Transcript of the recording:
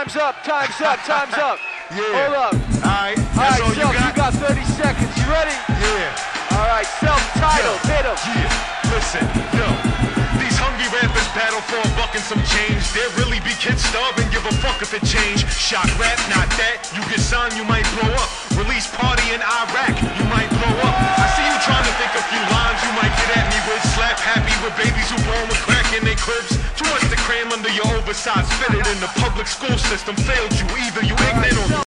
Time's up, time's up, time's up. Yeah. Hold up. Alright, Alright, all Self, you got 30 seconds. You ready? Yeah. Alright, Self-Titled, hit him. Yeah, listen, yo. These hungry rappers battle for a buck and some change. There really be kids starving, give a fuck if it change. Shock rap, not that. You get signed, you might blow up. Release party in Iraq, you might blow up. I see you trying to think a few lines you might get at me with. Slap happy with babies who born with crack in their cribs. Too much to cram under your oversized fitted in the public school system failed you. Either you ignorant or